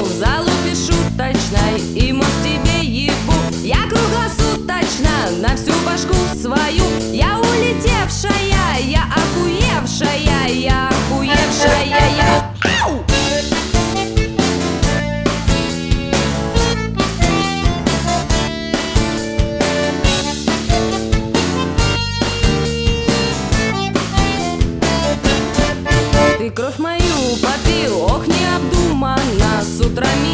в залупе шуточной и мост тебе ебу. Я круглосуточно на всю башку свою. Я улетевшая, я охуевшая, я охуевшая, я. Ау! Ты кровь мою попил, ох, необдуманно, с утра